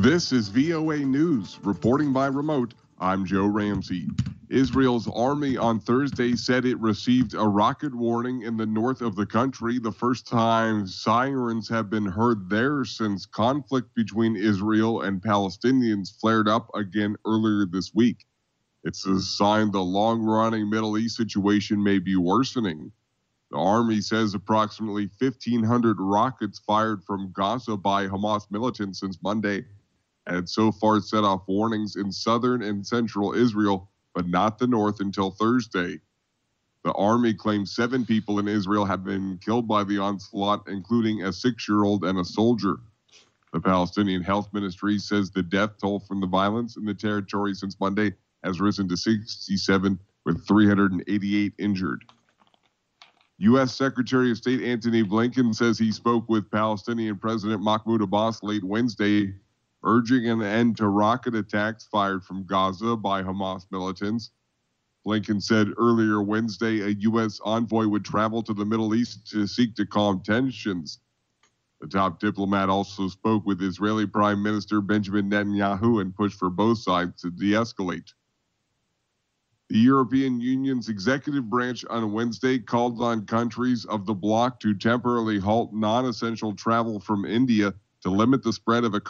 This is VOA News. Reporting by remote, I'm Joe Ramsey. Israel's army on Thursday said it received a rocket warning in the north of the country, the first time sirens have been heard there since conflict between Israel and Palestinians flared up again earlier this week. It's a sign the long-running Middle East situation may be worsening. The army says approximately 1,500 rockets fired from Gaza by Hamas militants since Monday had so far set off warnings in southern and central Israel, but not the north until Thursday. The army claims 7 people in Israel have been killed by the onslaught, including a 6-year-old and a soldier. The Palestinian Health Ministry says the death toll from the violence in the territory since Monday has risen to 67, with 388 injured. U.S. Secretary of State Antony Blinken says he spoke with Palestinian President Mahmoud Abbas late Wednesday, urging an end to rocket attacks fired from Gaza by Hamas militants. Blinken said earlier Wednesday a U.S. envoy would travel to the Middle East to seek to calm tensions. The top diplomat also spoke with Israeli Prime Minister Benjamin Netanyahu and pushed for both sides to de-escalate. The European Union's executive branch on Wednesday called on countries of the bloc to temporarily halt non-essential travel from India to limit the spread of a.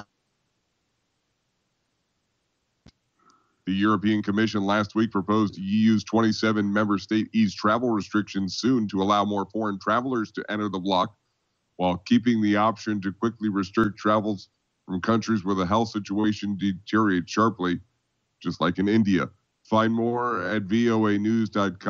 The European Commission last week proposed the EU's 27 member state ease travel restrictions soon to allow more foreign travelers to enter the bloc, while keeping the option to quickly restrict travels from countries where the health situation deteriorates sharply, just like in India. Find more at voanews.com.